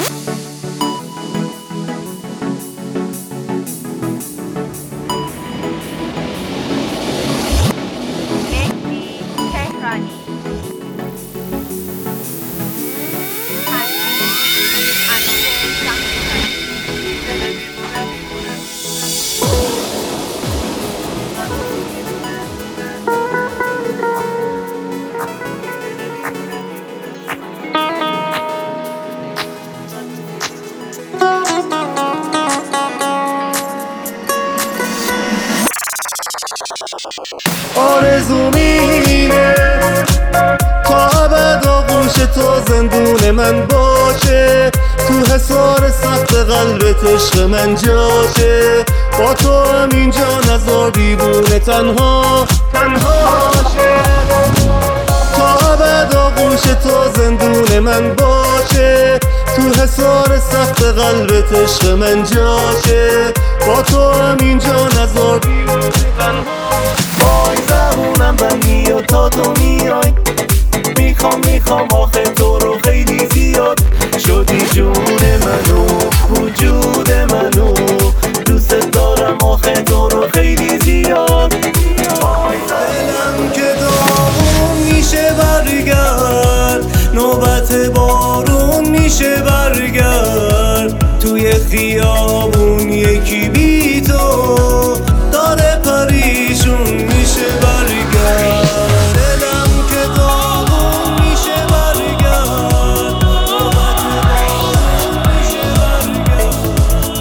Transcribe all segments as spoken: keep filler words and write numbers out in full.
آرزوم اینه تا ابد آغوش تو زندون من باشه، تو حصار سخت قلبت عشق من جاشه. با تو هم اینجا نذار دیوونه تنها تنها شه، تا ابد آغوش تو زندون من باشه، تو حصار سخت قلبت عشق من جاشه. با تو هم اینجا نذار دیوونه تنها. وای زبونم بند میاد تا تو میای، میخوام میخوام آخه تو رو خیلی زیاد. شدی جون منو وجود منو، دوست دارم آخه تو رو خیلی زیاد. دلم که داغون میشه برگرد، نوبت بارون میشه برگرد. توی خیابون یکی بی تو داره پریشون میشه برگرد. دلم که داغون میشه برگرد، نوبت بارون میشه برگرد.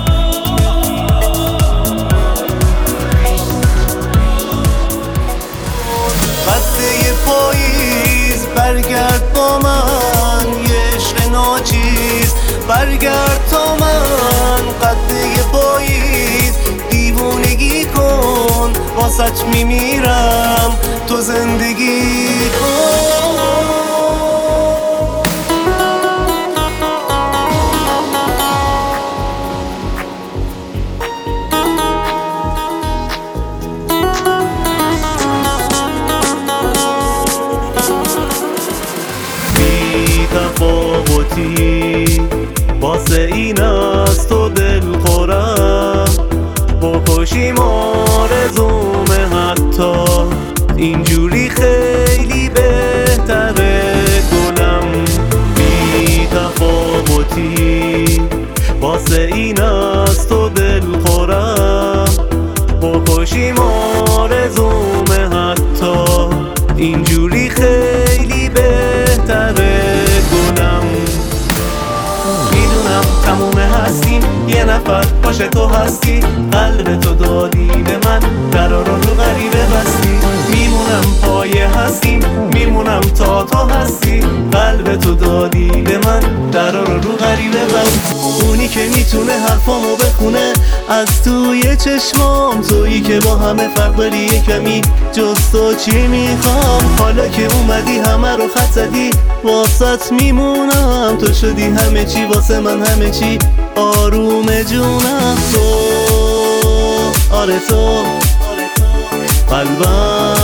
قده پاییز برگرد با من، یه عشق ناچیز برگرد تا من. قده پاییز دیوونگی کن، واسط میمیرم تو زندگی کن. بی تفاوتی واسه این از تو دل خورم، بکشیم آرزومه حتی اینجوری خیلی بهتره. گلم بی تفاوتی واسه این از تو دل خورم، بکشیم آرزومه حتی اینجوری خیلی بهتره. گلم میدونم تموم هستیم، یه نفر باشه تو هستی. قلب تو دادی به من، درا رو رو غریبه بستی. میمونم پایه هستیم، میمونم تا تو هستی. قلب تو دادی به من، درا رو رو غریبه بستی. اونی که میتونه حرفامو بخونه از توی چشمام، تویی که با همه فرق داری یه کمی، جز تو چی میخوام. حالا که اومدی همه رو خط زدی، واسط میمونم. تو شدی همه چی واسه من، همه چی آروم جونم. تو آره تو قلبم